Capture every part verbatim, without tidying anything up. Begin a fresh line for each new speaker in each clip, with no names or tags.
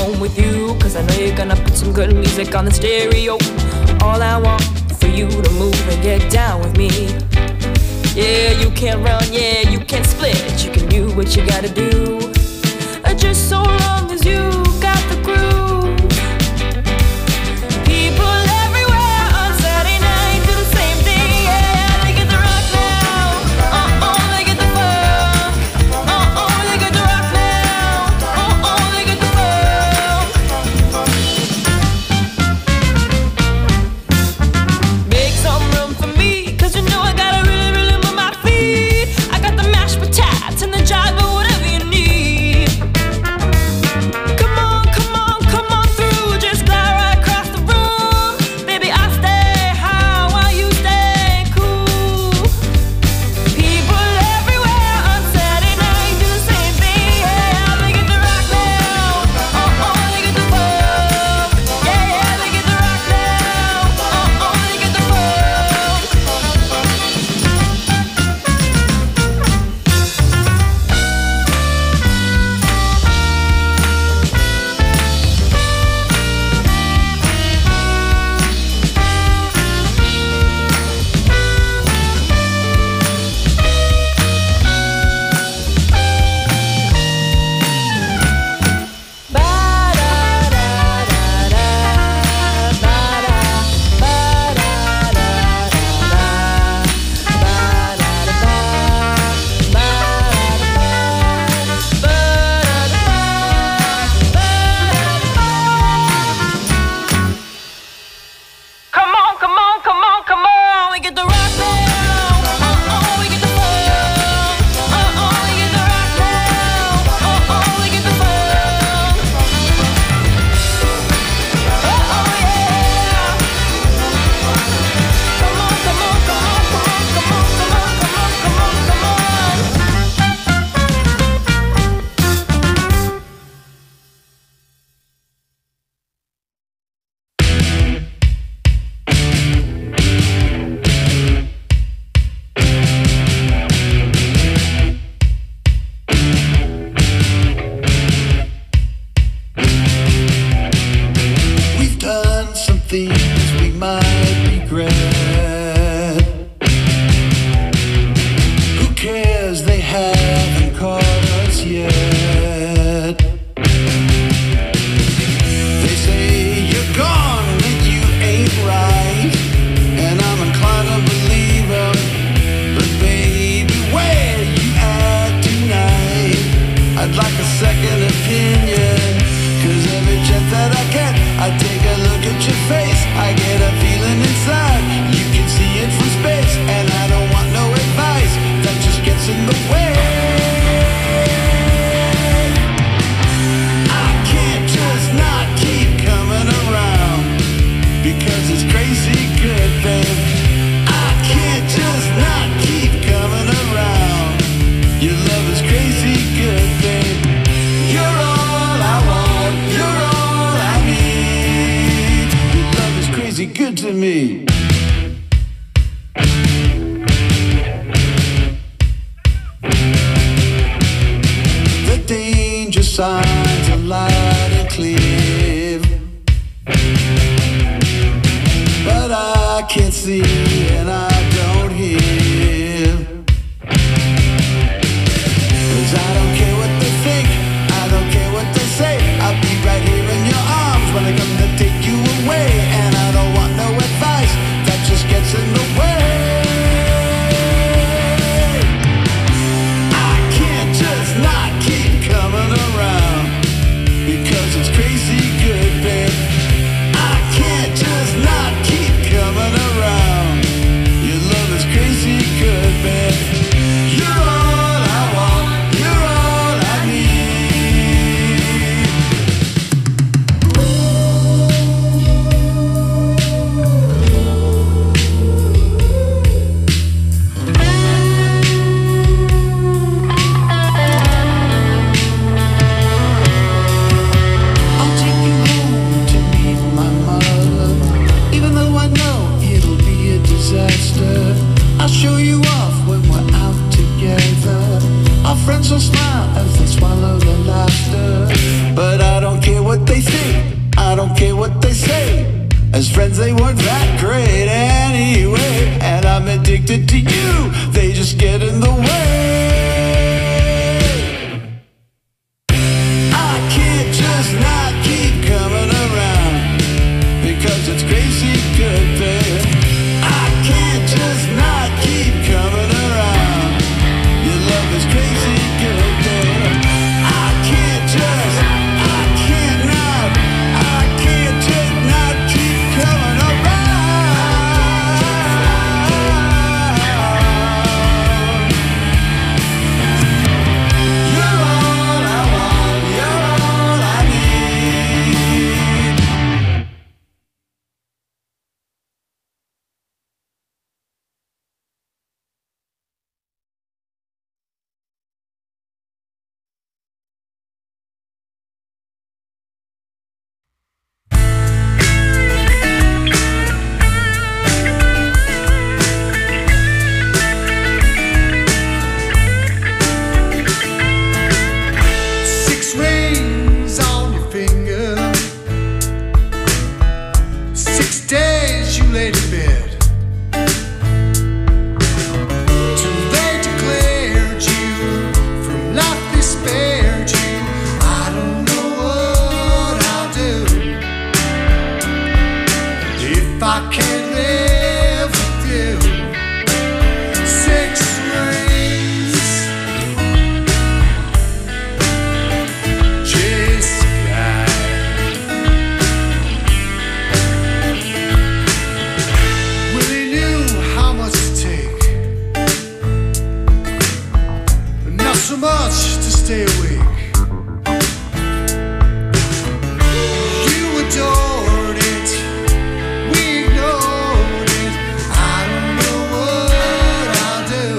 home with you, cause I know you're gonna put some good music on the stereo. All I want for you to move and get down with me. Yeah, you can't run, yeah, you can't split, you can do what you gotta do. Uh, Just so long as you got the groove. People everywhere on Saturday night do the same thing, yeah. They get the rock now, uh-oh, they get the funk, uh-oh, they get the rock now, uh-oh, they get the funk. Make some room for me, cause you know I gotta really, really move my feet. I got the mashed potatoes and the jive or whatever you need. Come on, come on, come on through, just glide right across the room. Baby, I stay high while you stay cool. People everywhere on Saturday night do the same thing, yeah. They get the rock now, uh-oh, they get the funk. Yeah, yeah, they get the rock now, uh-oh, they get the funk. Come on, come on, come on, come on. We get the rock now. Uh-oh, we get the funk. Uh-oh, we get the rock now. Uh-oh, we get the funk. Uh-oh, yeah. Come on, come on, come on, come on, come on, come on, come on, come on, come on.
We've done some things we might regret. Who cares? They haven't caught us yet. They say you're gone when you ain't right, and I'm inclined to believe them. But baby, where you at tonight? I'd like a second opinion, cause every chance that I get, I take a look at your face. I get a feeling inside, you can see it from space. And I don't want no advice, that just gets in the way. I can't just not keep coming around, because it's crazy good, babe. I can't just not keep coming around. Your love is crazy good, babe. You're all I want, you're all I need. Your love is crazy good to me. The danger signs are loud and clear, but I can't see and I don't hear. Cause I don't care what they think, I don't care what they say. I'll be right here in your arms when I come to take you away. And I don't want no advice, that just gets in the way. I can't just not keep coming around, because it's crazy good, babe. I can't just not keep coming around. As friends they weren't that great anyway, and I'm addicted to you, they just get in the way. I can't just not keep coming around, because it's crazy good, babe. I can't just not keep coming around, your love is crazy good, babe. I can't just, I can't not, I can't just not keep coming around. You're all I want, you're all I need.
Six rings on your finger, six days you laid in bed, till they declared you from life, they spared you. I don't know what I'll do if I can't live with you. Six rings, just Willie knew how much to take, but not so much to stay awake. You adored it, we ignored it. I don't know what I'll do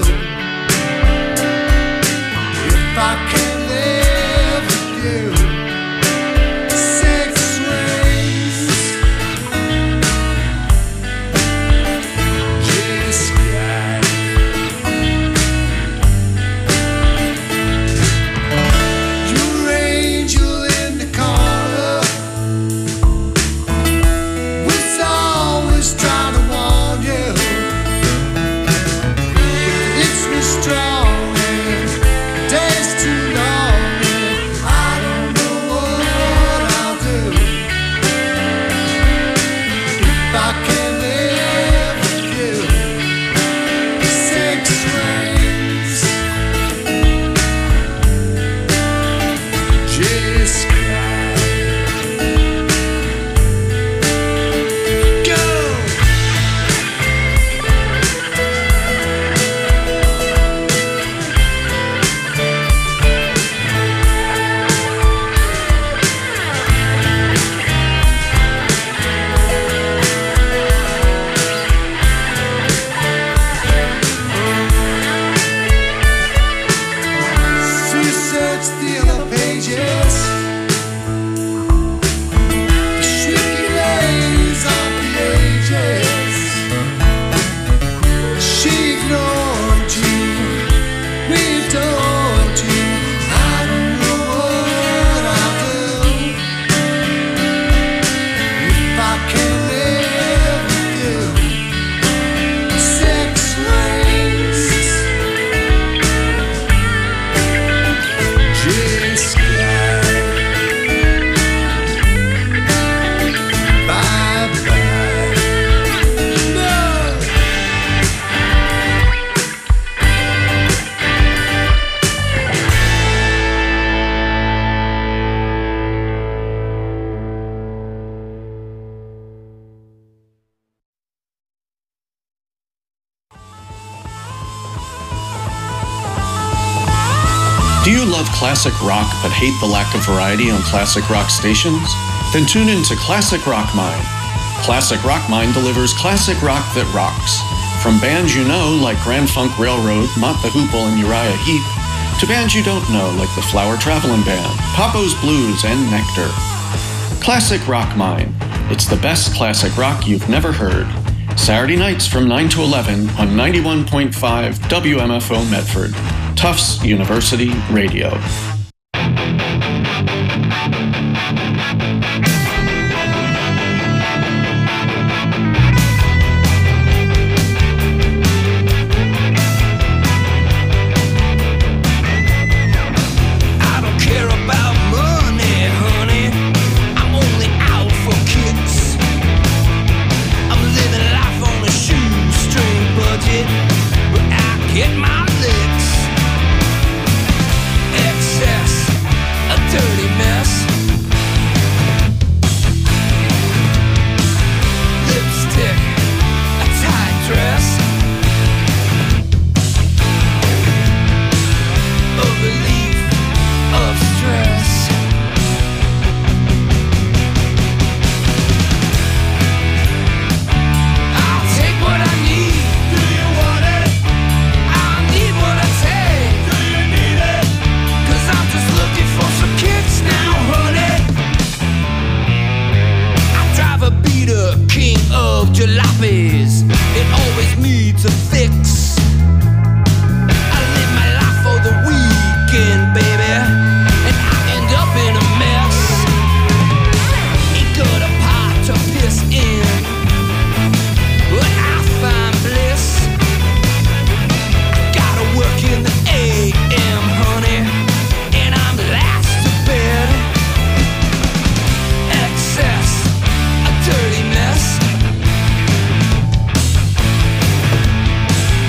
if I can't live with you. Six rings, just right. Your angel in the corner was always trying to warn you. It's been strong and the day's too long, and I don't know what I'll do if I can't live with you. Six rings, just go. So you search the other pages, the shrieking lays on the ages. She ignored you, we adored you. I don't know what I'll do if I can't live with you. Six rings, just bye bye. No.
Do you love classic rock but hate the lack of variety on classic rock stations? Then tune in to Classic Rock Mine. Classic Rock Mine delivers classic rock that rocks. From bands you know like Grand Funk Railroad, Mott the Hoople, and Uriah Heep, to bands you don't know like the Flower Traveling Band, Papo's Blues, and Nectar. Classic Rock Mine. It's the best classic rock you've never heard. Saturday nights from nine to eleven on ninety-one point five W M F O Medford, Tufts University Radio.
jalopies. It always needs a fix. I live my life for the weekend, baby, and I end up in a mess. Ain't got a pot to piss in, but I find bliss. Gotta work in the A M, honey, and I'm last to bed. Excess, a dirty mess.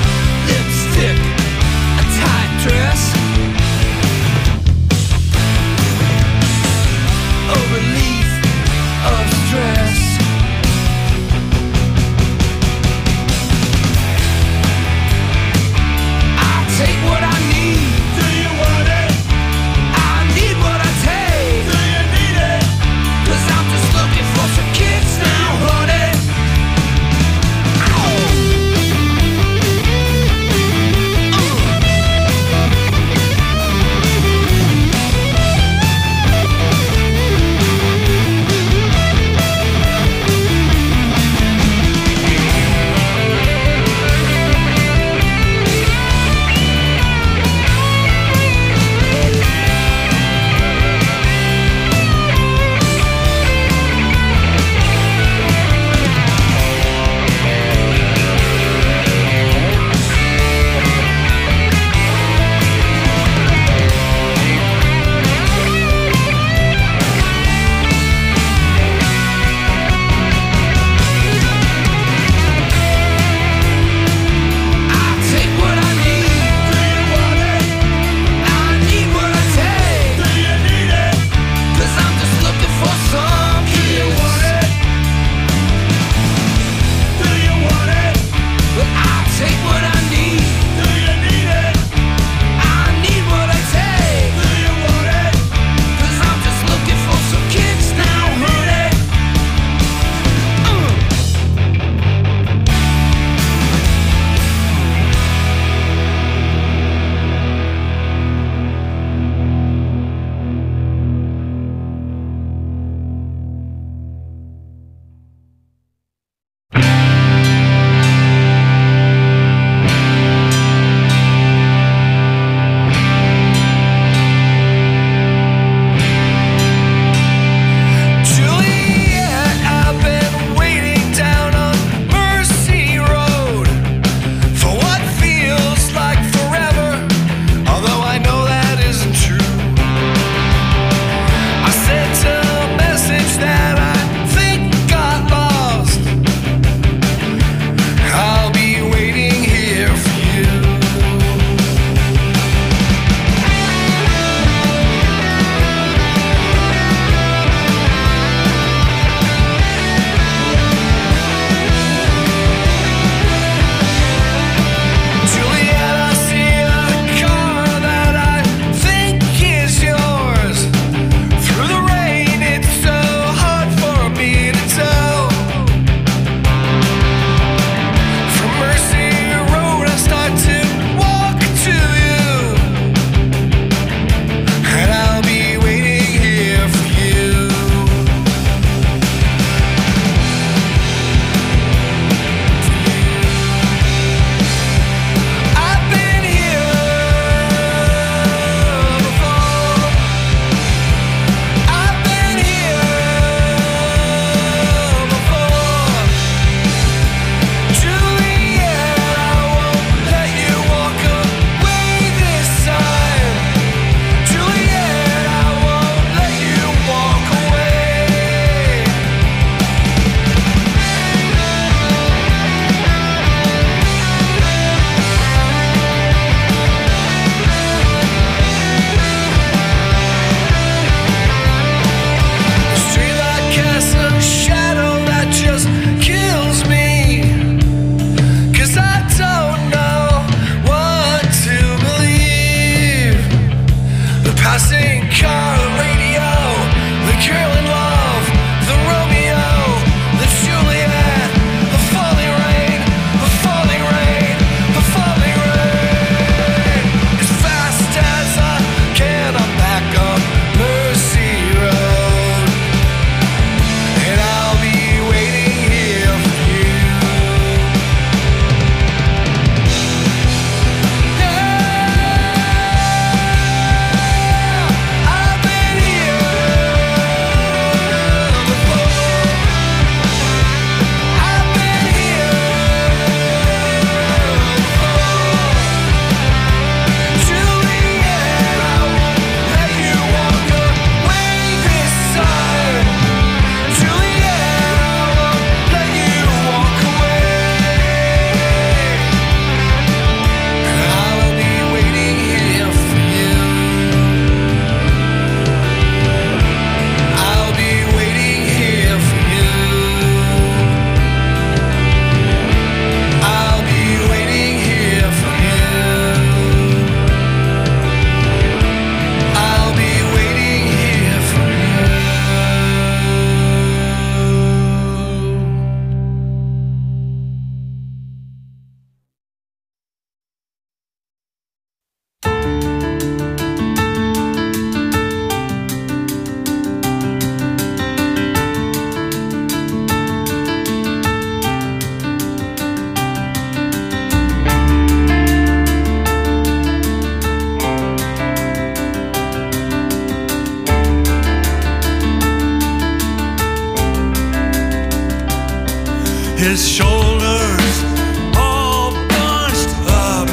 his shoulders all bunched up.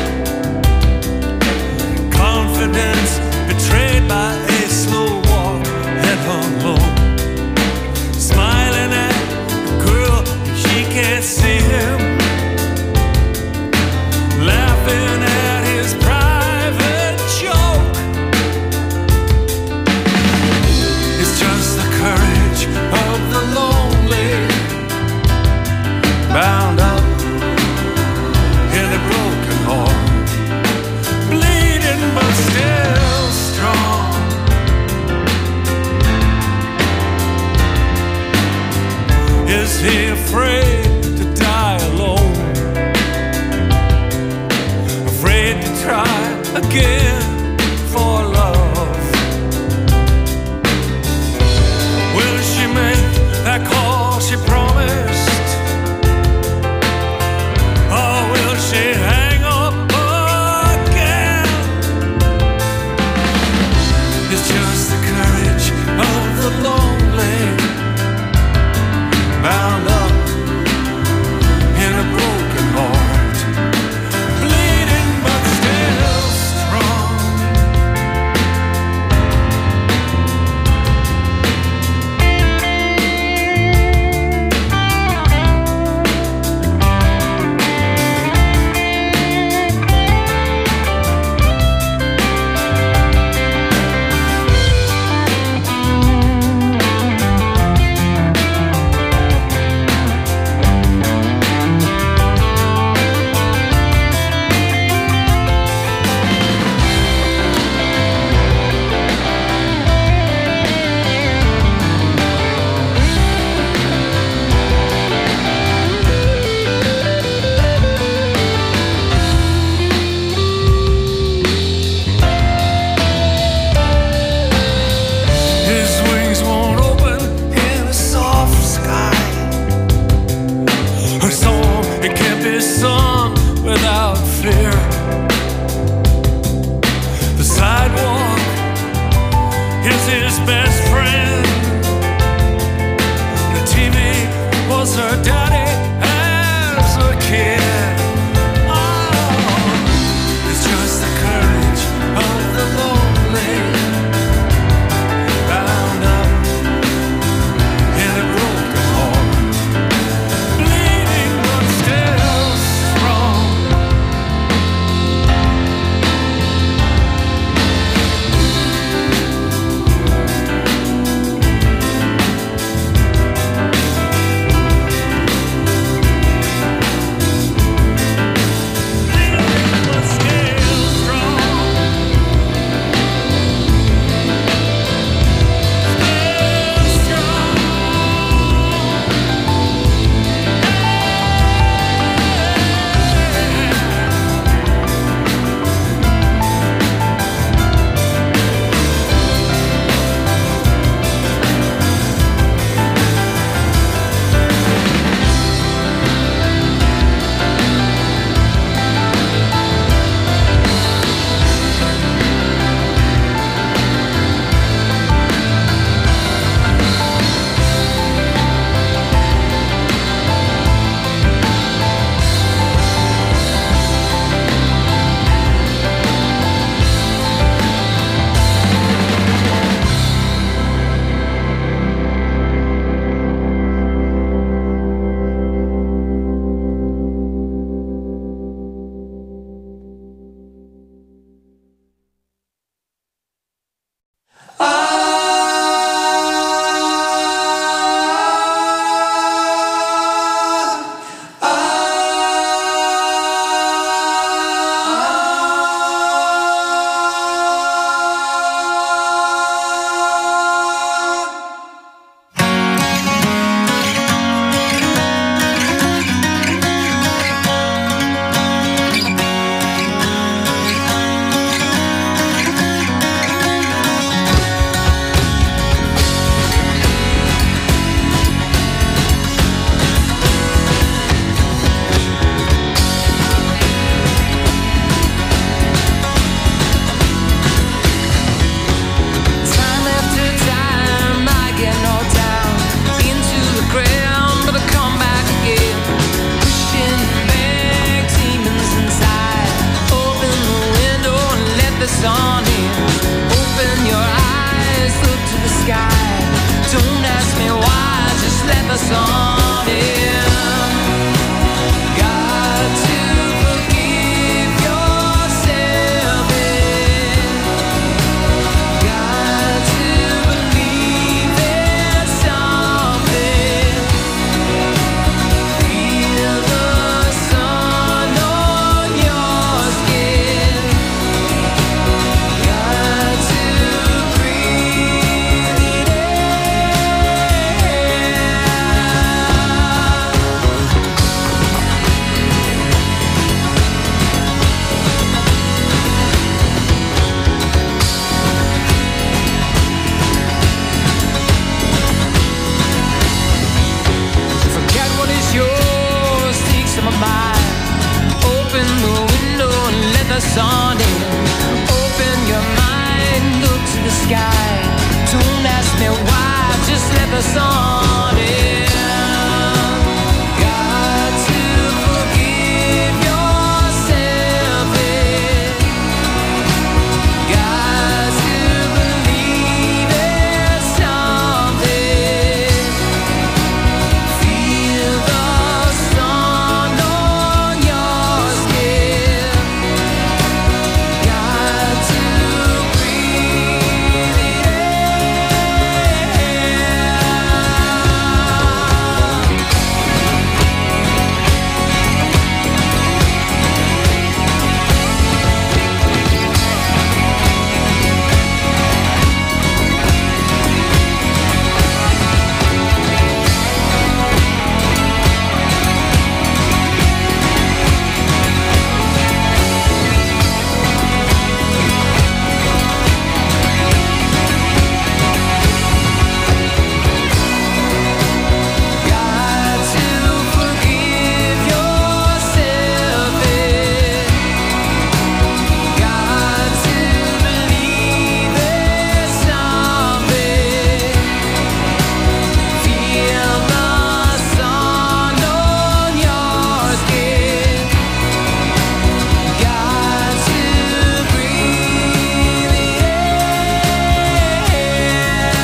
Confidence betrayed by a slow walk, head hung low. Smiling at the girl, she can't see him. Laughing at his private joke. It's just the courage of the lonely, bound up in a broken heart, bleeding but still strong. Is he afraid to die alone? Afraid to try again for love? Will she make that call she promised? Or will she hang up again? It's just the courage of the lonely, bound up in a broken heart, bleeding but still strong.
the sun in. Got to forgive yourself in. Got to believe there's something. Feel the sun on your skin. Got to breathe it in. Forget what is yours, take some of mine. Open the window and let the sun in. Open your mind, look to the sky. Don't ask me why, just let the sun in. Got to forgive yourself in. Got to believe there's something. Feel the sun on your skin. Got to breathe it in. Got to forgive yourself in. Got to believe there's something. Feel the sun on your skin. Got to breathe it in.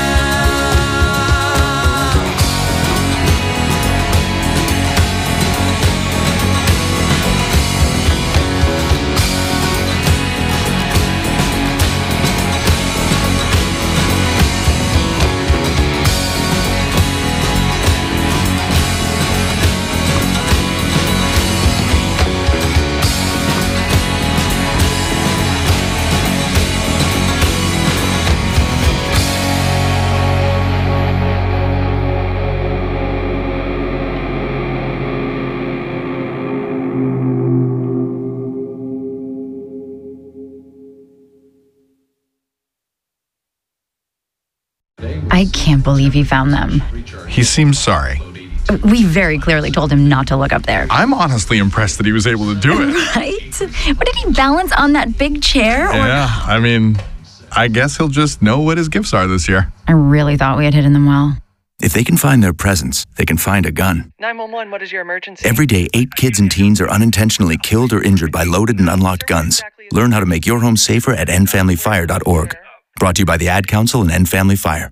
I can't believe he found them.
He seems sorry.
We very clearly told him not to look up there.
I'm honestly impressed that he was able to do it.
Right? What did he balance on that big chair? Or-
Yeah, I mean, I guess he'll just know what his gifts are this year.
I really thought we had hidden them well.
If they can find their presents, they can find a gun.
nine one one, what is your emergency?
Every day, eight kids and teens are unintentionally killed or injured by loaded and unlocked guns. Learn how to make your home safer at end family fire dot org. Brought to you by the Ad Council and End Family Fire.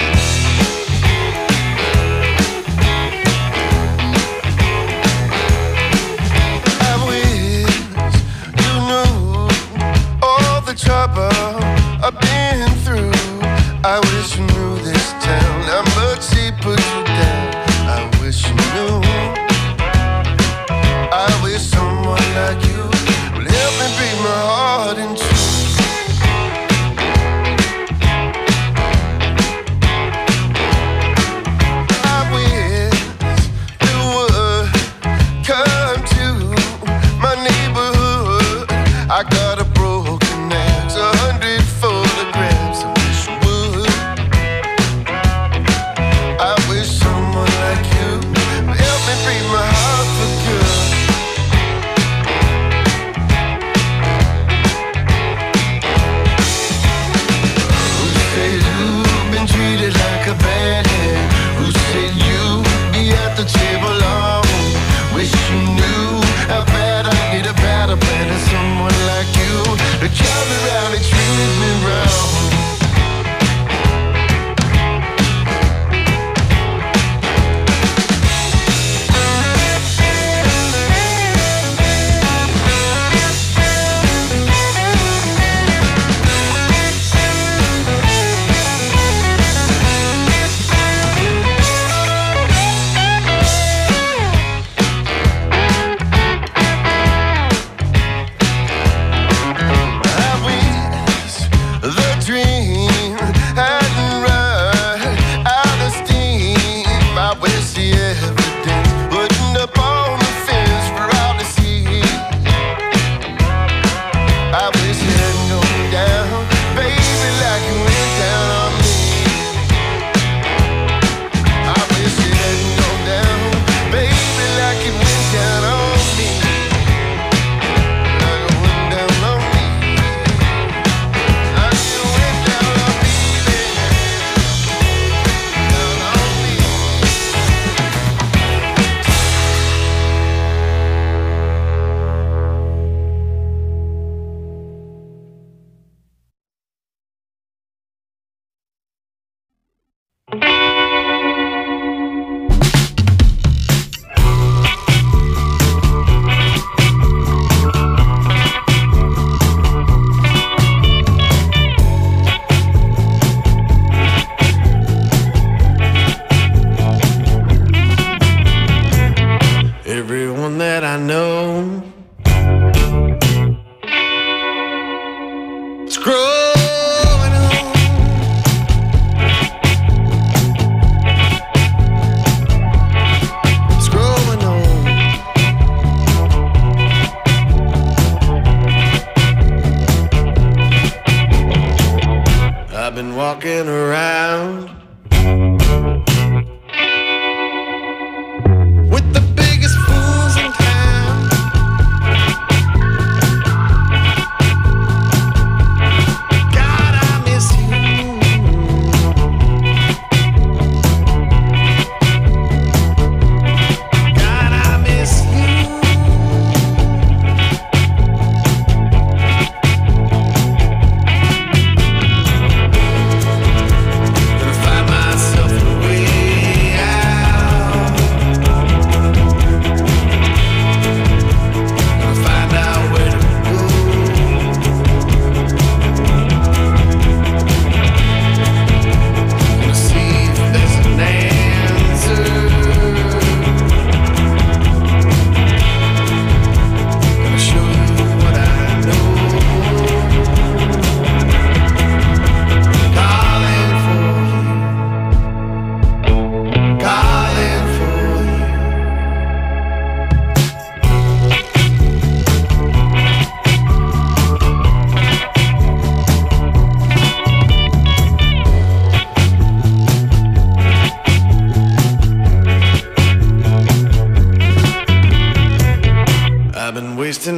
I wish you knew all the trouble I've been through. I wish you knew this town, how much he put you down. I wish you knew. I wish someone like you would help me break my heart in two. I wish you would come to my neighborhood. I got a broken axe, a hundred photographs. I wish you would. I wish someone like you would help me break my heart for good. Who said you've been treated like a bad hand? Who said you'd be at the table alone? Wish you knew how bad I need a better plan than someone like you to turn around and treat me wrong.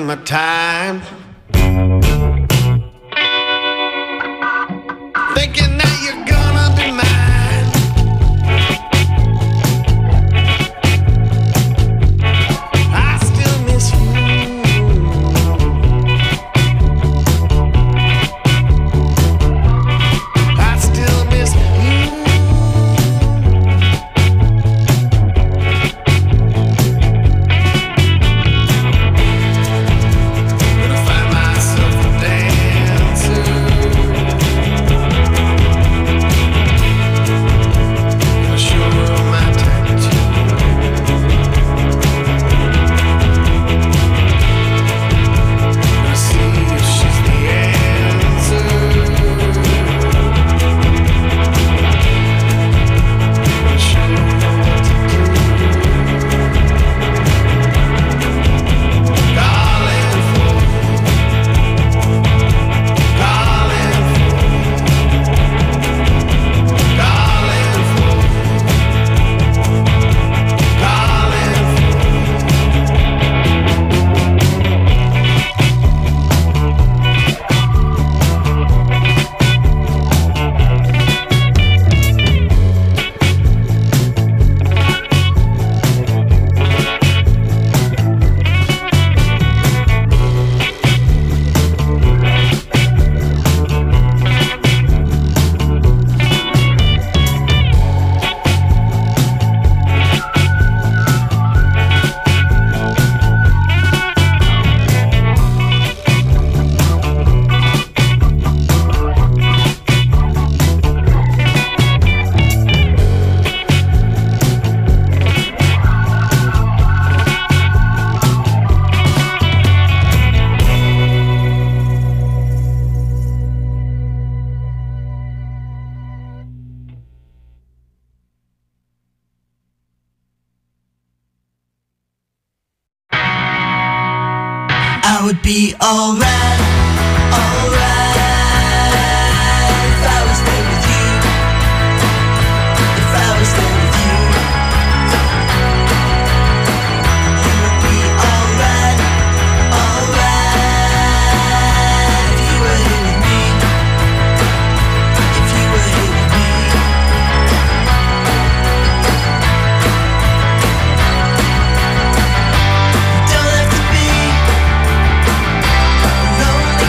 summertime. Thinking that you're gonna be mine. I still miss you. I still miss you. Gonna find myself a dancer. Gonna show her my tattoo. Gonna see if she's the answer. Gonna show her what to do. Calling for, calling for, calling for, calling
I would be alright, alright if I was there with you, if I was there with you. You would be alright, alright if you were here with me, if you were here with me. You don't have to be alone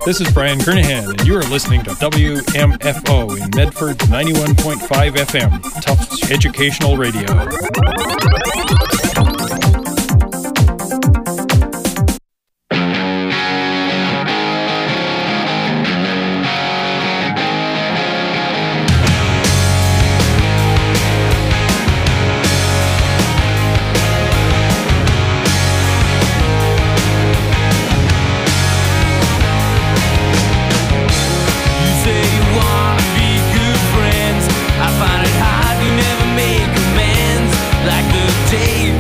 This is Brian Kernahan, and you are listening to W M F O in Medford ninety-one point five F M, Tufts Educational Radio.
Find it hard to never make amends, like the day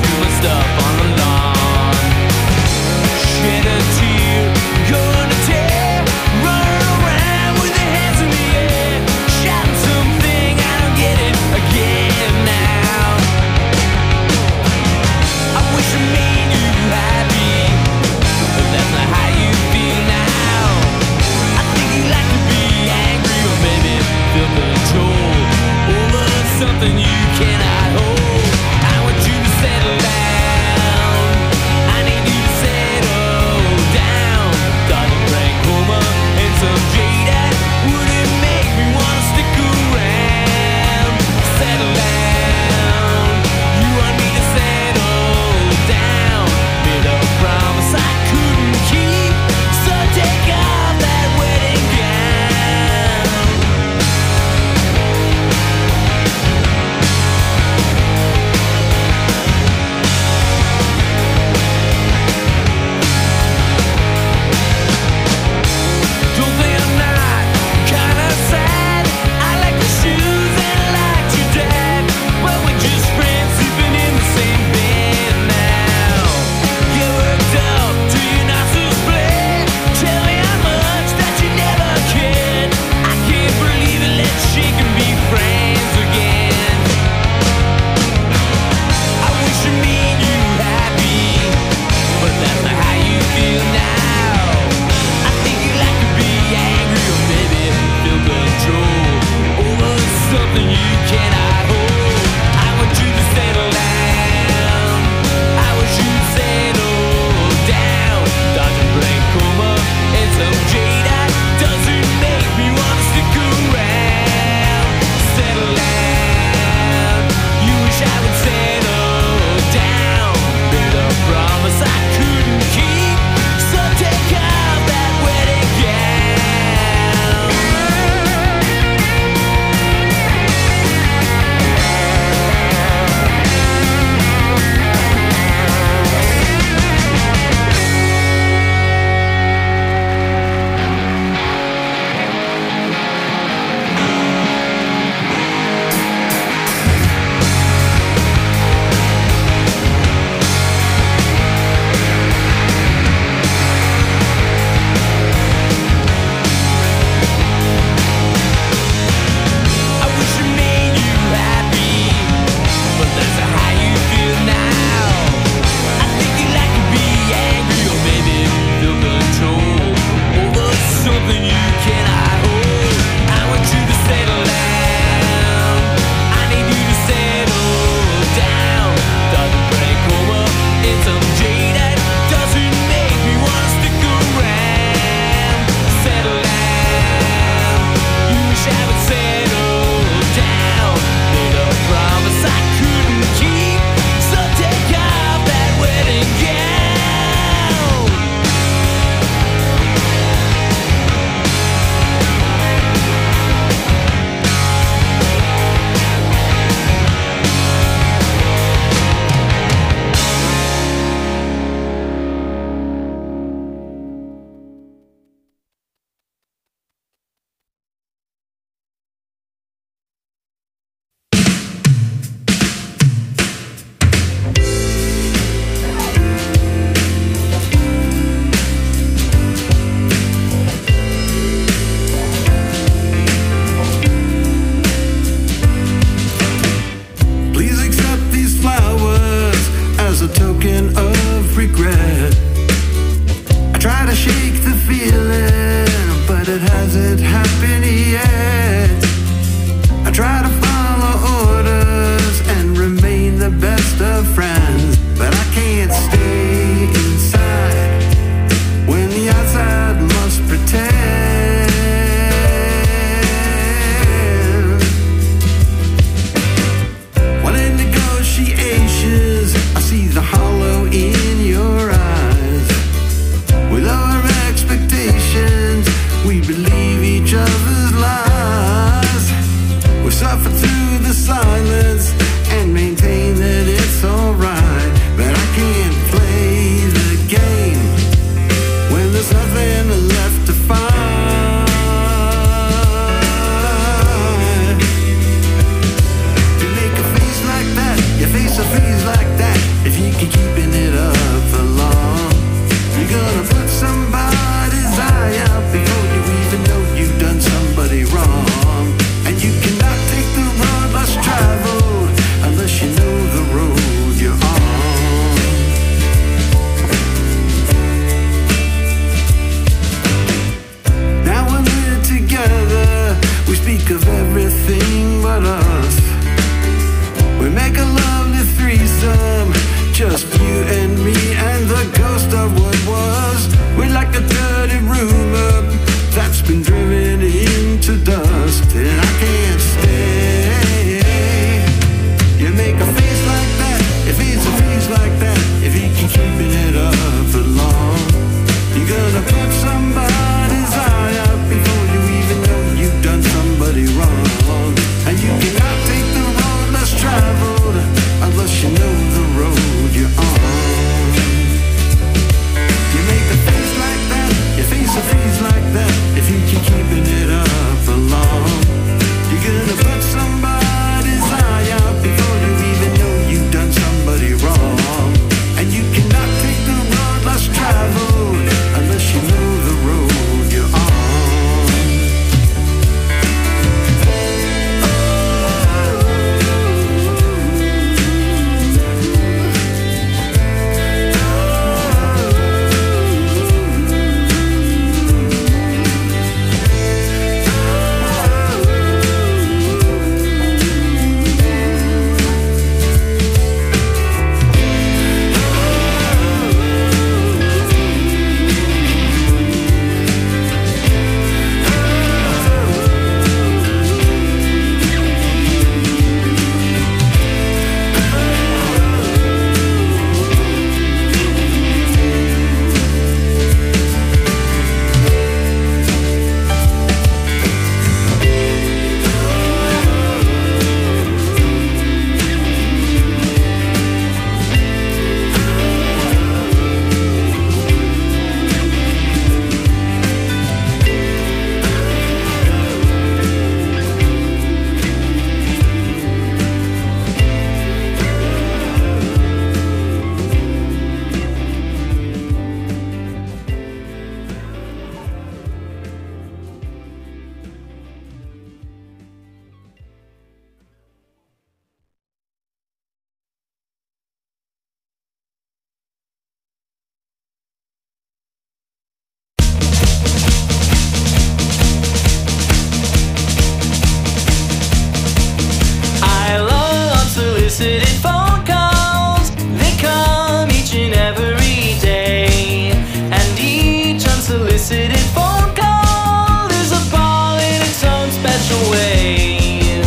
phone call is a ball in its own special way.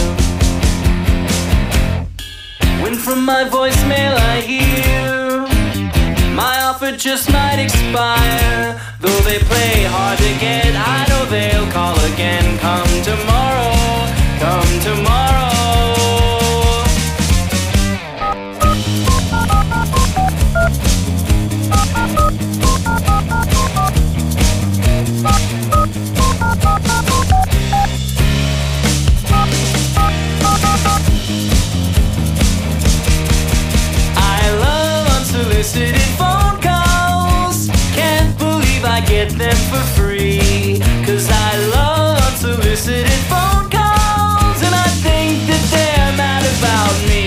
When from my voicemail I hear my offer just might expire. Though they play hard to get, I know they'll call again. Come tomorrow, come tomorrow. I love unsolicited phone calls. Can't believe I get them for free. Cause I love unsolicited phone calls, and I think that they're mad about me.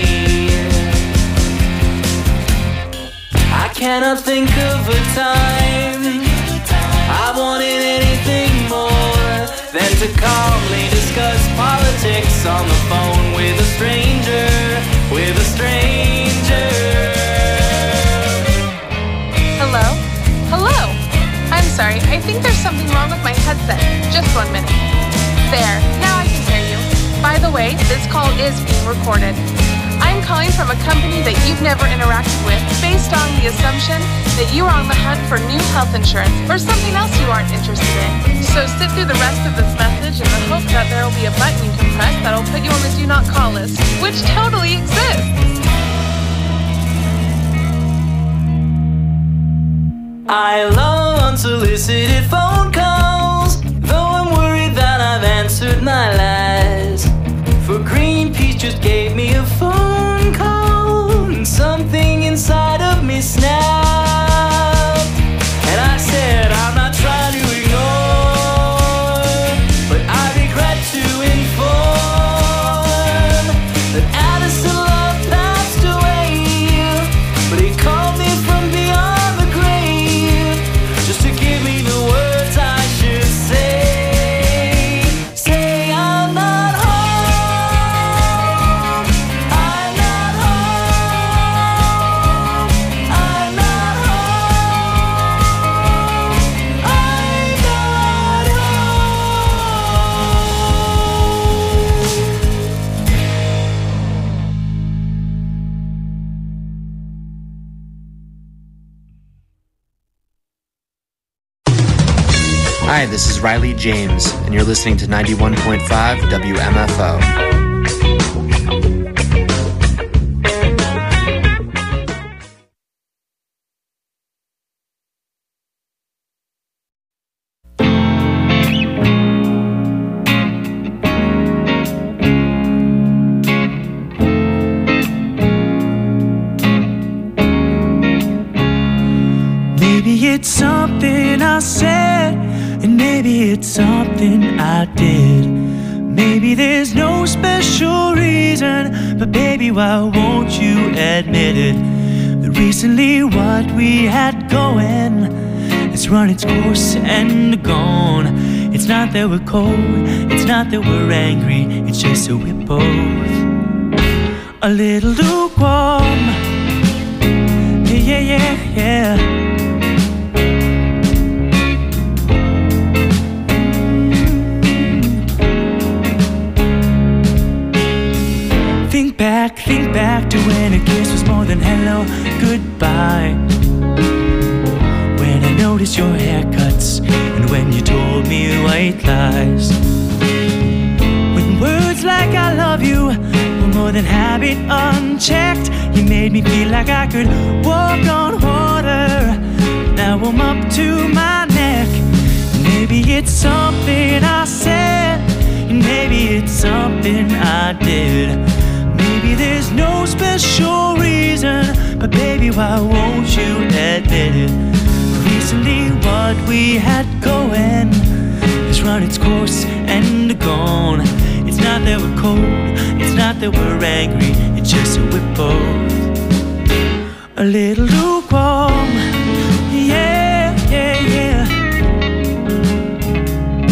I cannot think of a time I wanted anything more than to calmly discuss politics on the phone with a stranger, with a stranger.
Hello? Hello? I'm sorry, I think there's something wrong with my headset. Just one minute. There, now I can hear you. By the way, this call is being recorded. I'm calling from a company that you've never interacted with based on the assumption that you are on the hunt for new health insurance or something else you aren't interested in. So sit through the rest of this message in the hope that there will be a button you can press that'll put you on the do not call list, which totally exists.
I love unsolicited phone calls, though I'm worried that I've answered my last. For Greenpeace just gave me a phone call, and something inside of me snapped. And I said, I'm not trying to ignore, but I regret to inform that Addison Love passed away. But he called me from beyond the grave, just to give me the words I should say. Say I'm not home, I'm not home, I'm not home, I'm not
Hi, this is Riley James, and you're listening to ninety-one point five W M F O.
Maybe it's something I said, and maybe it's something I did. Maybe there's no special reason, but baby, why won't you admit it? That recently what we had going has run its course and gone. It's not that we're cold, it's not that we're angry, it's just that we're both a little lukewarm. Yeah, yeah, yeah, yeah. Think back, think back to when a kiss was more than hello, goodbye. When I noticed your haircuts, and when you told me white lies. When words like I love you were more than habit unchecked, you made me feel like I could walk on water. Now I'm up to my neck. Maybe it's something I said, and maybe it's something I did. Maybe there's no special reason, but baby, why won't you admit it? Recently what we had going has run its course and gone. It's not that we're cold, it's not that we're angry, it's just that we're both a little loose.